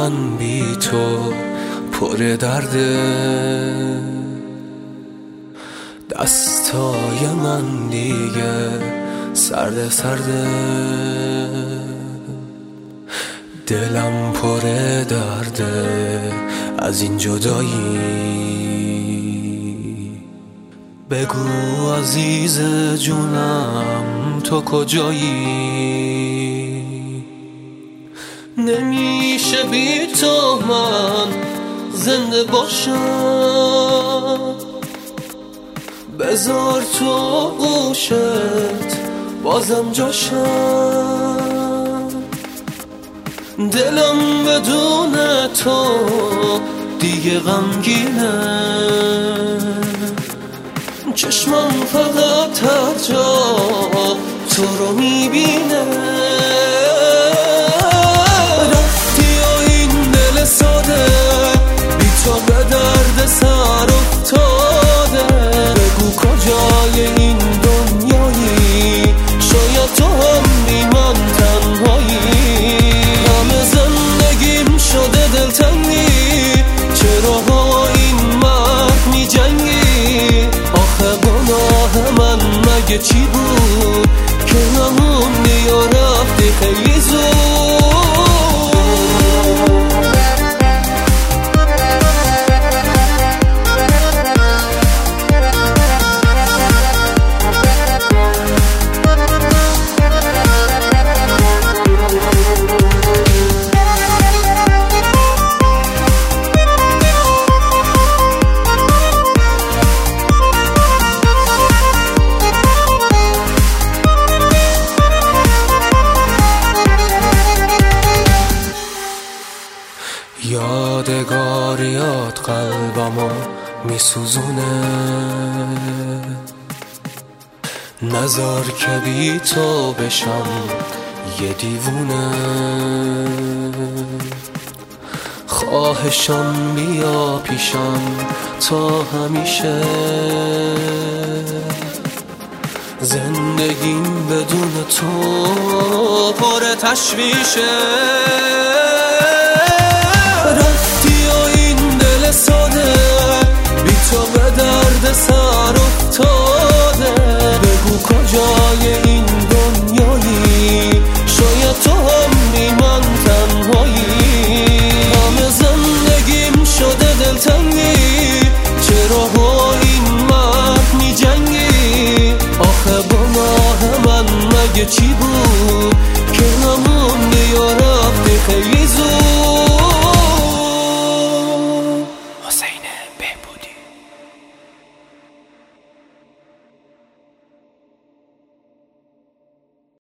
من بی تو پر درده، دستای من دیگه سرده سرده، دلم پر درده از این جدایی. بگو عزیز جونم تو کجایی؟ نمیشه بی تو من زنده باشم، بذار تو گوشت بازم جاشم. دلم بدون تو دیگه غمگینه، چشمم فقط هر جا تو رو میبینه. رفتی و این دل ساده بی تو به درد سر افتاده، بگو کجای این دنیایی؟ شاید تو هم بی من تنهایی. همه زندگیم شده دلتنگی، چرا با این مرد می جنگی؟ آخه گناه من مگه چی بود که نموندی و رفتی خیلی زود؟ یادگاریات قلبمو میسوزونه، نذار که بی تو بشم یه دیوونه. خواهشم بیا پیشم تا همیشه، زندگیم بدون تو پر تشویشه. رفتی و این دل ساده بی تو به درد سر افتاده، بگو کجای این دنیایی؟ شاید تو هم بی من تنهایی. همه زندگیم شده دلتنگی، چرا با این مرد می جنگی؟ آخه گناه من مگه چی بود که نموندی و رفتی خیلی زود؟